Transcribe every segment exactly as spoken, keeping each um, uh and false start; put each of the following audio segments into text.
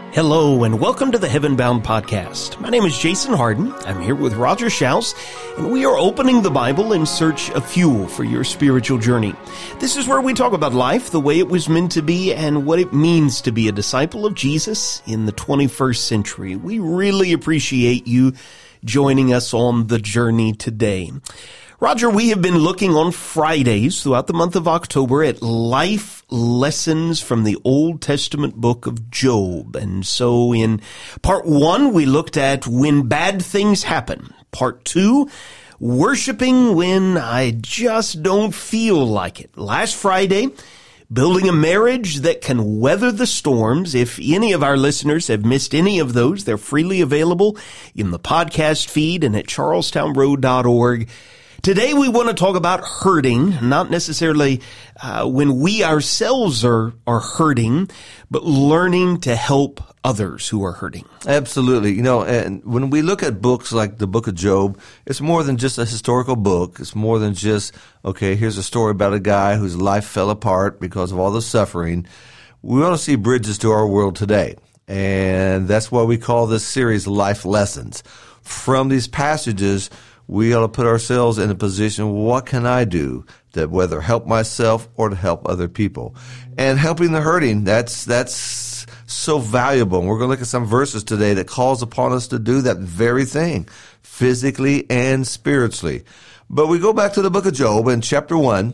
Hello, and welcome to the Heaven Bound Podcast. My name is Jason Harden. I'm here with Roger Schaus, and we are opening the Bible in search of fuel for your spiritual journey. This is where we talk about life, the way it was meant to be, and what it means to be a disciple of Jesus in the twenty-first century. We really appreciate you joining us on the journey today. Roger, we have been looking on Fridays throughout the month of October at life lessons from the Old Testament book of Job. And so in part one, we looked at when bad things happen. Part two, worshiping when I just don't feel like it. Last Friday, building a marriage that can weather the storms. If any of our listeners have missed any of those, they're freely available in the podcast feed and at charlestown road dot org. Today we want to talk about hurting, not necessarily uh, when we ourselves are, are hurting, but learning to help others who are hurting. Absolutely. You know, and when we look at books like the book of Job, it's more than just a historical book. It's more than just, okay, here's a story about a guy whose life fell apart because of all the suffering. We want to see bridges to our world today. And that's why we call this series Life Lessons. From these passages, we ought to put ourselves in a position, what can I do that whether help myself or to help other people? And helping the hurting, that's that's so valuable. And we're going to look at some verses today that calls upon us to do that very thing, physically and spiritually. But we go back to the book of Job in chapter one,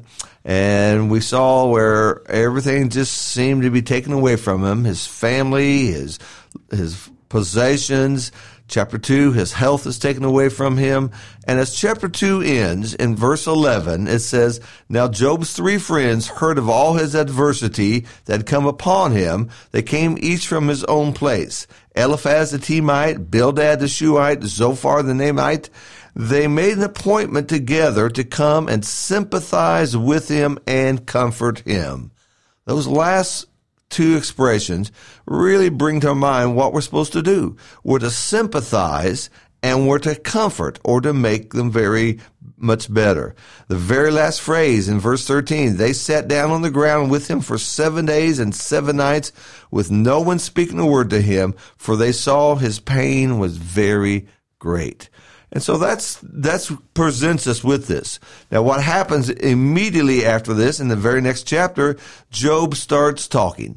and we saw where everything just seemed to be taken away from him, his family, his his possessions. Chapter two, his health is taken away from him. And as chapter two ends, in verse eleven, it says, Now Job's three friends heard of all his adversity that had come upon him. They came each from his own place. Eliphaz the Temite, Bildad the Shuhite, Zophar the Naamite. They made an appointment together to come and sympathize with him and comfort him. Those last two expressions really bring to mind what we're supposed to do. We're to sympathize and we're to comfort or to make them very much better. The very last phrase in verse thirteen, they sat down on the ground with him for seven days and seven nights with no one speaking a word to him, for they saw his pain was very great. And so that's, that's presents us with this. Now what happens immediately after this, in the very next chapter, Job starts talking.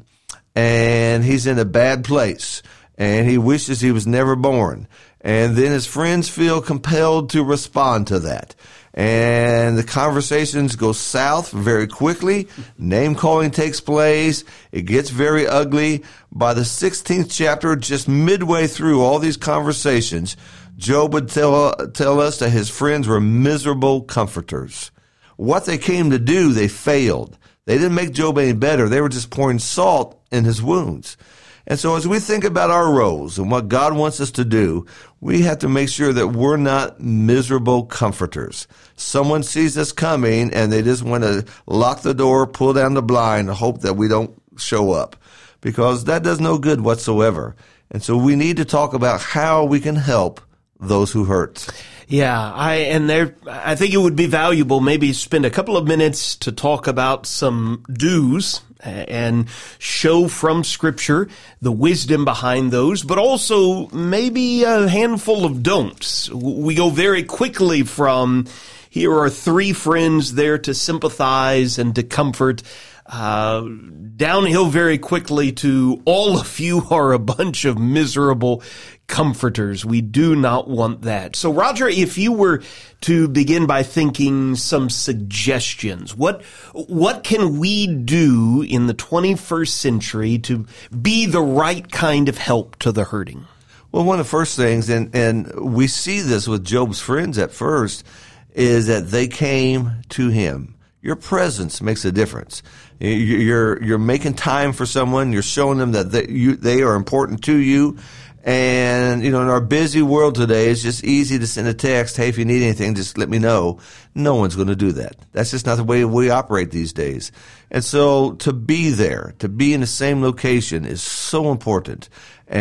And he's in a bad place. And he wishes he was never born. And then his friends feel compelled to respond to that. And the conversations go south very quickly. Name calling takes place. It gets very ugly. By the sixteenth chapter, just midway through all these conversations, Job would tell, tell us that his friends were miserable comforters. What they came to do, they failed. They didn't make Job any better. They were just pouring salt in his wounds. And so as we think about our roles and what God wants us to do, we have to make sure that we're not miserable comforters. Someone sees us coming and they just want to lock the door, pull down the blind, and hope that we don't show up, because that does no good whatsoever. And so we need to talk about how we can help those who hurt. Yeah, I and there I think it would be valuable maybe spend a couple of minutes to talk about some do's and show from Scripture the wisdom behind those, but also maybe a handful of don'ts. We go very quickly from here are three friends there to sympathize and to comfort, Uh, downhill very quickly to all of you are a bunch of miserable comforters. We do not want that. So, Roger, if you were to begin by thinking some suggestions, what what can we do in the twenty-first century to be the right kind of help to the hurting? Well, one of the first things, and, and we see this with Job's friends at first, is that they came to him. Your presence makes a difference. You're you're making time for someone. You're showing them that they, you, they are important to you. And, you know, in our busy world today, it's just easy to send a text, hey, if you need anything, just let me know. No one's going to do that. That's just not the way we operate these days. And so to be there, to be in the same location is so important.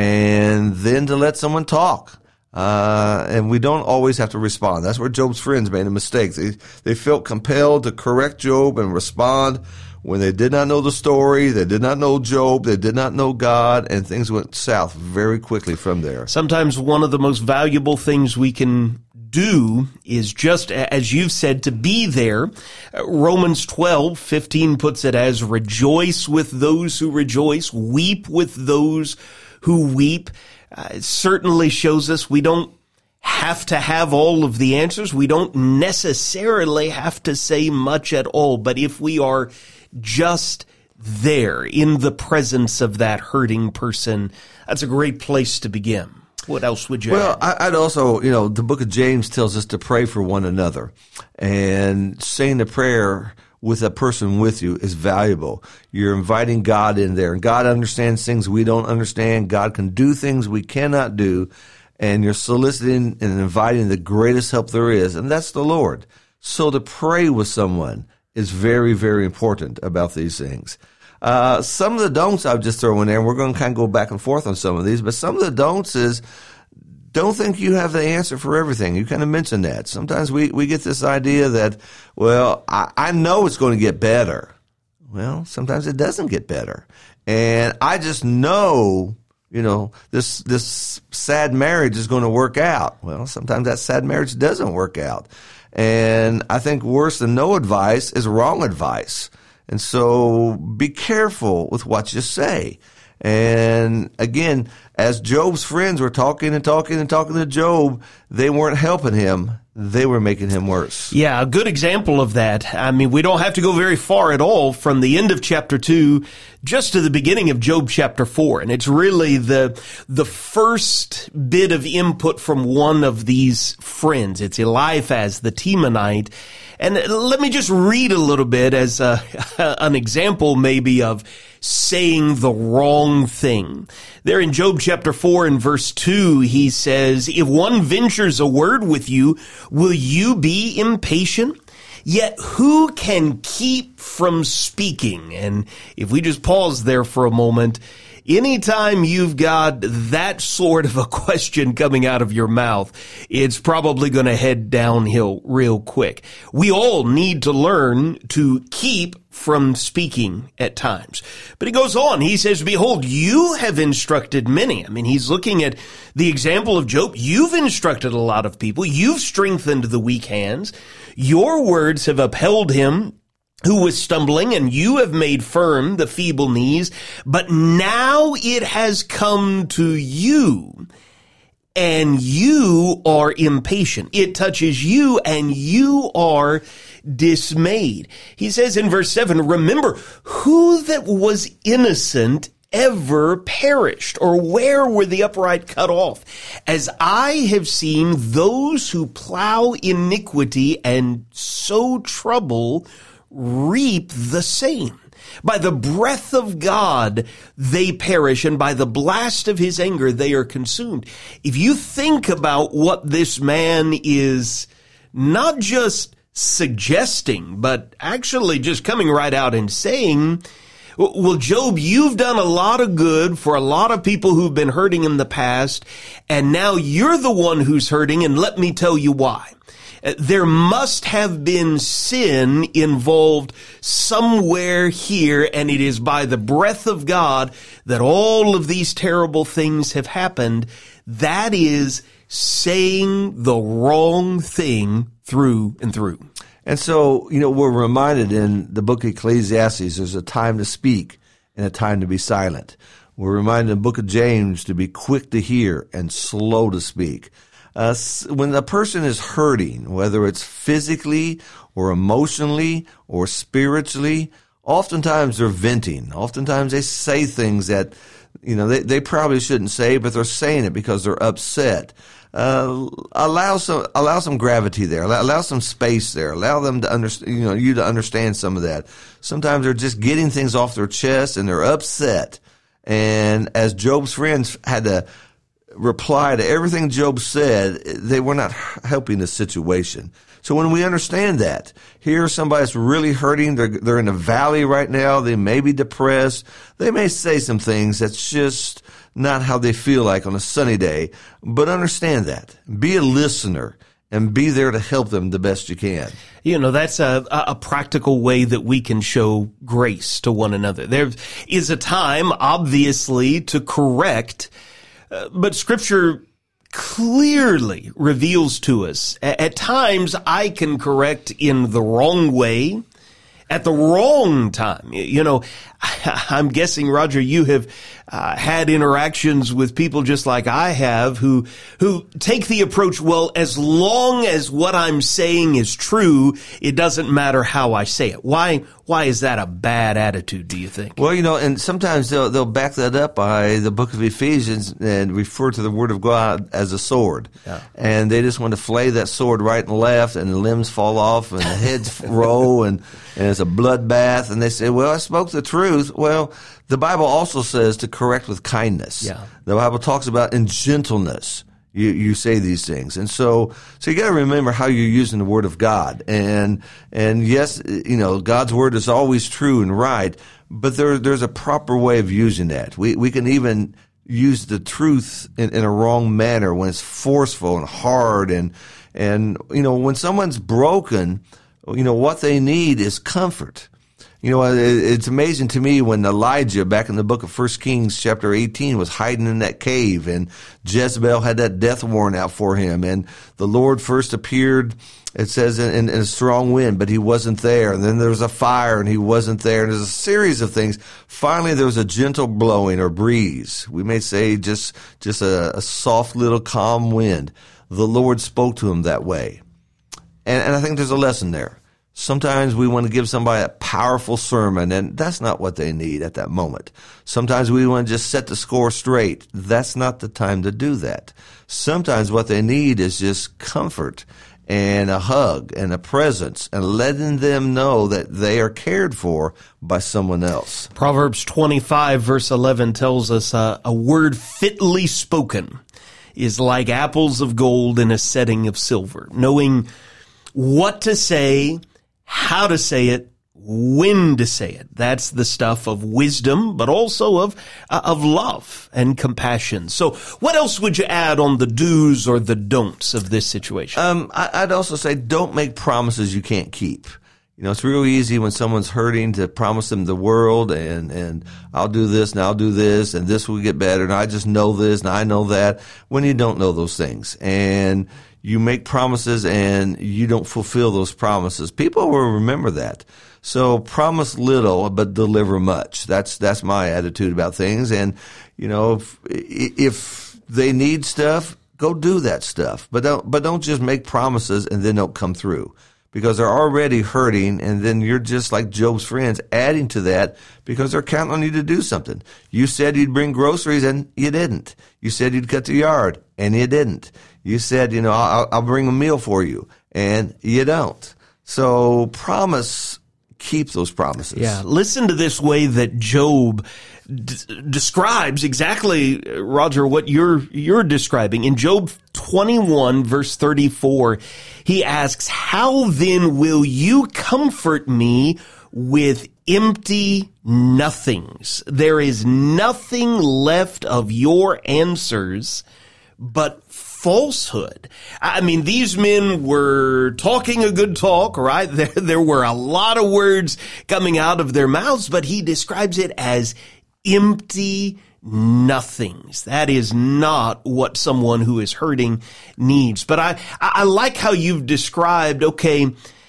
And then to let someone talk. Uh, and we don't always have to respond. That's where Job's friends made a mistake. They, they felt compelled to correct Job and respond when they did not know the story, they did not know Job, they did not know God, and things went south very quickly from there. Sometimes one of the most valuable things we can do is just, as you've said, to be there. Romans twelve fifteen puts it as, rejoice with those who rejoice, weep with those who weep. Uh, it certainly shows us we don't have to have all of the answers. We don't necessarily have to say much at all. But if we are just there in the presence of that hurting person, that's a great place to begin. What else would you well, add? I'd also, you know, the book of James tells us to pray for one another. And saying the prayer with a person with you is valuable. You're inviting God in there. And God understands things we don't understand. God can do things we cannot do. And you're soliciting and inviting the greatest help there is, and that's the Lord. So to pray with someone is very, very important about these things. Uh, some of the don'ts I'll just throw in there, and we're going to kind of go back and forth on some of these, but some of the don'ts is don't think you have the answer for everything. You kind of mentioned that. Sometimes we, we get this idea that, well, I, I know it's going to get better. Well, sometimes it doesn't get better. And I just know, you know, this this sad marriage is going to work out. Well, sometimes that sad marriage doesn't work out. And I think worse than no advice is wrong advice. And so be careful with what you say. And again, as Job's friends were talking and talking and talking to Job, they weren't helping him. They were making him worse. Yeah, a good example of that. I mean, we don't have to go very far at all from the end of chapter two just to the beginning of Job chapter four. And it's really the the first bit of input from one of these friends. It's Eliphaz, the Temanite. And let me just read a little bit as a, an example maybe of saying the wrong thing. There in Job chapter four and verse two, he says, if one ventures a word with you, will you be impatient? Yet who can keep from speaking? And if we just pause there for a moment, anytime you've got that sort of a question coming out of your mouth, it's probably going to head downhill real quick. We all need to learn to keep from speaking at times. But he goes on, he says, behold, you have instructed many. I mean, he's looking at the example of Job. You've instructed a lot of people. You've strengthened the weak hands. Your words have upheld him who was stumbling, and you have made firm the feeble knees. But now it has come to you, and you are impatient. It touches you, and you are dismayed. He says in verse seven, remember, who that was innocent ever perished, or where were the upright cut off? As I have seen those who plow iniquity and sow trouble reap the same. By the breath of God they perish, and by the blast of his anger they are consumed. If you think about what this man is not just suggesting, but actually just coming right out and saying, well, Job, you've done a lot of good for a lot of people who've been hurting in the past, and now you're the one who's hurting, and let me tell you why. There must have been sin involved somewhere here, and it is by the breath of God that all of these terrible things have happened. That is saying the wrong thing through and through. And so, you know, we're reminded in the book of Ecclesiastes, there's a time to speak and a time to be silent. We're reminded in the book of James to be quick to hear and slow to speak. Uh, when a person is hurting, whether it's physically or emotionally or spiritually, oftentimes they're venting. Oftentimes they say things that, you know, they, they probably shouldn't say, but they're saying it because they're upset. Uh, allow some, allow some gravity there. Allow, allow some space there. Allow them to understand, you know, you to understand some of that. Sometimes they're just getting things off their chest and they're upset. And as Job's friends had to reply to everything Job said, they were not helping the situation. So when we understand that, here somebody's really hurting, they're, they're in a valley right now, they may be depressed, they may say some things that's just not how they feel like on a sunny day, but understand that. Be a listener and be there to help them the best you can. You know, that's a, a practical way that we can show grace to one another. There is a time, obviously, to correct, uh, but Scripture clearly reveals to us, at times I can correct in the wrong way, at the wrong time. You know, I'm guessing, Roger, you have uh, had interactions with people just like I have who who take the approach, well, as long as what I'm saying is true, it doesn't matter how I say it. Why why is that a bad attitude, do you think? Well, you know, and sometimes they'll they'll back that up by the book of Ephesians and refer to the word of God as a sword. Yeah. And they just want to flay that sword right and left, and the limbs fall off and the heads roll, and, and it's a bloodbath. And they say, well, I spoke the truth. Well, the Bible also says to correct with kindness. Yeah. The Bible talks about in gentleness. You, you say these things. And so, so you got to remember how you're using the word of God. And, and yes, you know, God's word is always true and right, but there, there's a proper way of using that. We, we can even use the truth in, in a wrong manner when it's forceful and hard. And, and, you know, when someone's broken, you know, what they need is comfort. You know, it's amazing to me when Elijah, back in the book of First Kings chapter eighteen, was hiding in that cave, and Jezebel had that death warrant out for him, and the Lord first appeared, it says, in, in a strong wind, but he wasn't there. And then there was a fire, and he wasn't there. And there's a series of things. Finally, there was a gentle blowing or breeze. We may say just, just a, a soft little calm wind. The Lord spoke to him that way. And, and I think there's a lesson there. Sometimes we want to give somebody a powerful sermon, and that's not what they need at that moment. Sometimes we want to just set the score straight. That's not the time to do that. Sometimes what they need is just comfort and a hug and a presence and letting them know that they are cared for by someone else. Proverbs twenty-five verse eleven tells us uh, a word fitly spoken is like apples of gold in a setting of silver. Knowing what to say, how to say it, when to say it. That's the stuff of wisdom, but also of uh, of love and compassion. So what else would you add on the do's or the don'ts of this situation? Um, I, I'd also say don't make promises you can't keep. You know, it's real easy when someone's hurting to promise them the world and, and I'll do this and I'll do this and this will get better and I just know this and I know that, when you don't know those things. And you make promises and you don't fulfill those promises. People will remember that. So promise little, but deliver much. That's, that's my attitude about things. And, you know, if, if they need stuff, go do that stuff. But don't, but don't just make promises and then don't come through, because they're already hurting. And then you're just like Job's friends, adding to that because they're counting on you to do something. You said you'd bring groceries and you didn't. You said you'd cut the yard and you didn't. You said, you know, I'll, I'll bring a meal for you, and you don't. So promise, keep those promises. Yeah, listen to this way that Job d- describes exactly, Roger, what you're you're describing. In Job twenty-one, verse thirty-four, he asks, "How then will you comfort me with empty nothings? There is nothing left of your answers but falsehood." I mean, these men were talking a good talk, right? There, there were a lot of words coming out of their mouths, but he describes it as empty nothings. That is not what someone who is hurting needs. But I, I like how you've described, okay,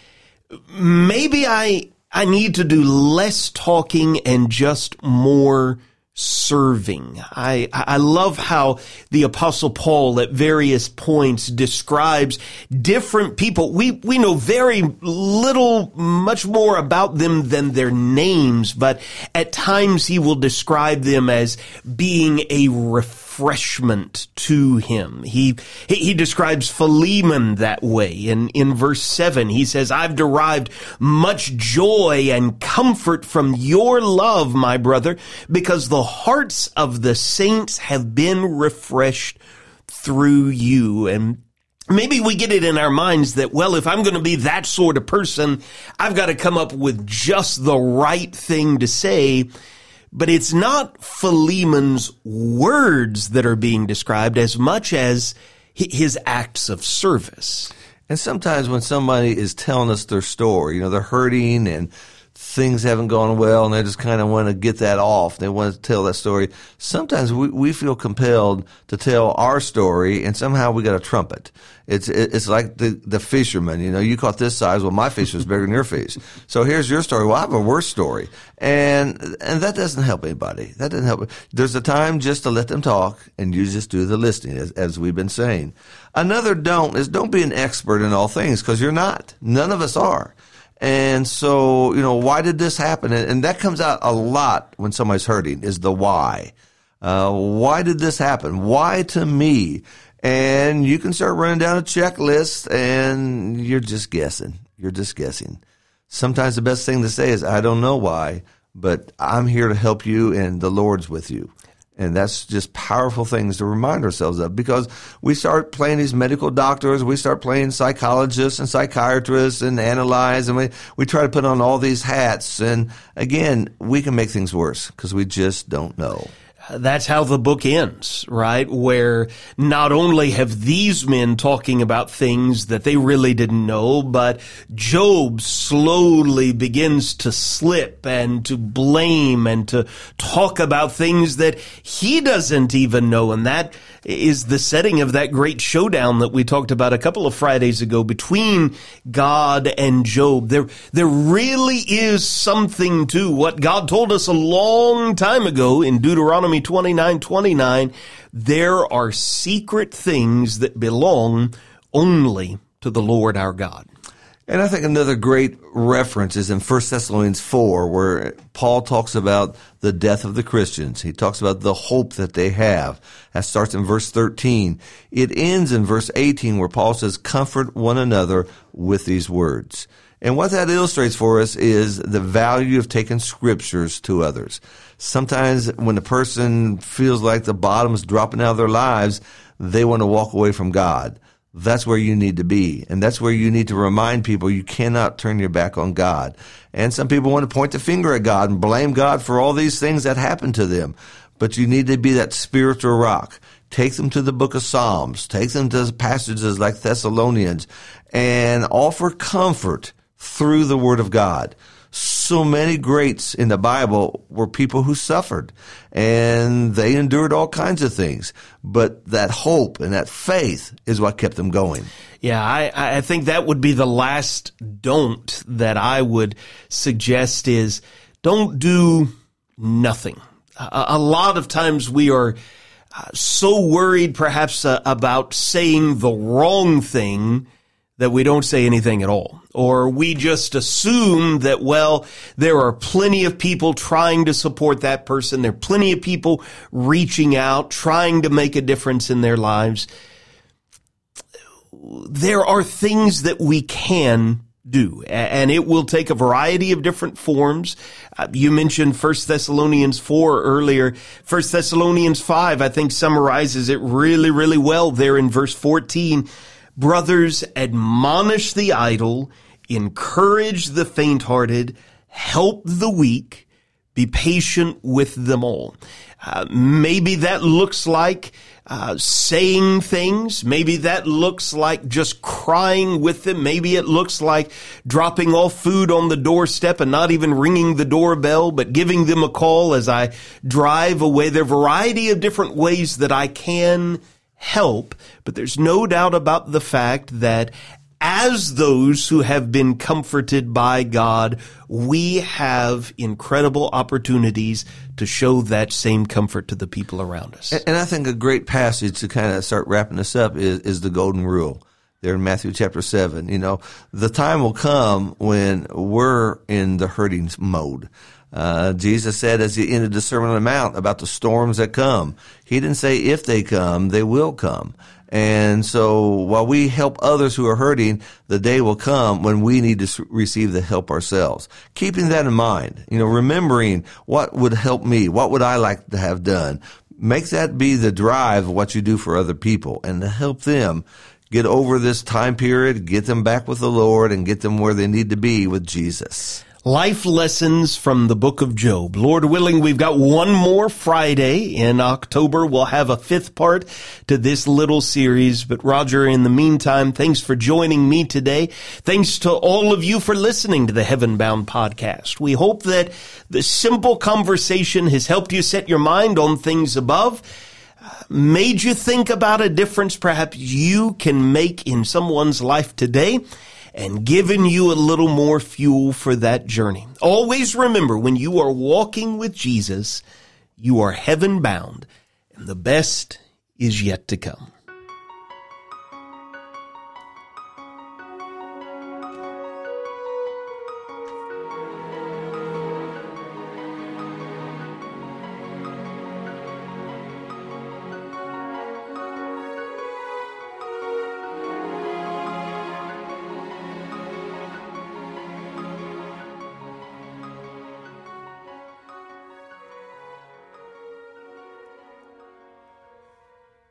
maybe I, I need to do less talking and just more serving. I, I love how the Apostle Paul at various points describes different people. We, we know very little, much more about them than their names, but at times he will describe them as being a refreshment to him. He, he, he describes Philemon that way. And in verse seven, he says, "I've derived much joy and comfort from your love, my brother, because the hearts of the saints have been refreshed through you." And maybe we get it in our minds that, well, if I'm going to be that sort of person, I've got to come up with just the right thing to say. But it's not Philemon's words that are being described as much as his acts of service. And sometimes when somebody is telling us their story, you know, they're hurting and things haven't gone well and they just kind of want to get that off. They want to tell that story. Sometimes we, we feel compelled to tell our story and somehow we got a trumpet. It's, it's like the, the fisherman, you know, you caught this size. Well, my fish was bigger than your fish. So here's your story. Well, I have a worse story. And, and that doesn't help anybody. That doesn't help. There's a time just to let them talk and you just do the listening as, as we've been saying. Another don't is don't be an expert in all things because you're not. None of us are. And so, you know, why did this happen? And that comes out a lot when somebody's hurting is the why. Uh, why did this happen? Why to me? And you can start running down a checklist and you're just guessing. You're just guessing. Sometimes the best thing to say is, I don't know why, but I'm here to help you and the Lord's with you. And that's just powerful things to remind ourselves of because we start playing these medical doctors, we start playing psychologists and psychiatrists and analyze, and we, we try to put on all these hats. And again, we can make things worse because we just don't know. That's how the book ends, right? Where not only have these men talking about things that they really didn't know, but Job slowly begins to slip and to blame and to talk about things that he doesn't even know. And that is the setting of that great showdown that we talked about a couple of Fridays ago between God and Job. There, there really is something to what God told us a long time ago in Deuteronomy twenty-nine twenty-nine. There are secret things that belong only to the Lord our God. And I think another great reference is in First Thessalonians four, where Paul talks about the death of the Christians. He talks about the hope that they have. That starts in verse thirteen. It ends in verse eighteen, where Paul says, comfort one another with these words. And what that illustrates for us is the value of taking scriptures to others. Sometimes when a person feels like the bottom's dropping out of their lives, they want to walk away from God. That's where you need to be. And that's where you need to remind people you cannot turn your back on God. And some people want to point the finger at God and blame God for all these things that happened to them. But you need to be that spiritual rock. Take them to the book of Psalms. Take them to passages like Thessalonians and offer comfort through the Word of God. So many greats in the Bible were people who suffered and they endured all kinds of things. But that hope and that faith is what kept them going. Yeah, I, I think that would be the last don't that I would suggest is don't do nothing. A, a lot of times we are so worried perhaps uh, about saying the wrong thing that we don't say anything at all. Or we just assume that, well, there are plenty of people trying to support that person. There are plenty of people reaching out, trying to make a difference in their lives. There are things that we can do, and it will take a variety of different forms. Uh, you mentioned First Thessalonians four earlier. First Thessalonians five, I think, summarizes it really, really well there in verse fourteen. Brothers, admonish the idle, encourage the faint-hearted, help the weak, be patient with them all. Uh, maybe that looks like uh, saying things. Maybe that looks like just crying with them. Maybe it looks like dropping off food on the doorstep and not even ringing the doorbell, but giving them a call as I drive away. There are a variety of different ways that I can help, but there's no doubt about the fact that as those who have been comforted by God, we have incredible opportunities to show that same comfort to the people around us. And I think a great passage to kind of start wrapping this up is, is the golden rule there in Matthew chapter seven. You know, the time will come when we're in the hurting mode. Uh, Jesus said as he ended the Sermon on the Mount about the storms that come. He didn't say if they come, they will come. And so while we help others who are hurting, the day will come when we need to receive the help ourselves. Keeping that in mind, you know, remembering what would help me, what would I like to have done. Make that be the drive of what you do for other people and to help them get over this time period, get them back with the Lord, and get them where they need to be with Jesus. Life lessons from the book of Job. Lord willing, we've got one more Friday in October. We'll have a fifth part to this little series. But Roger, in the meantime, thanks for joining me today. Thanks to all of you for listening to the Heaven Bound podcast. We hope that the simple conversation has helped you set your mind on things above, made you think about a difference perhaps you can make in someone's life today, and given you a little more fuel for that journey. Always remember, when you are walking with Jesus, you are heaven bound, and the best is yet to come.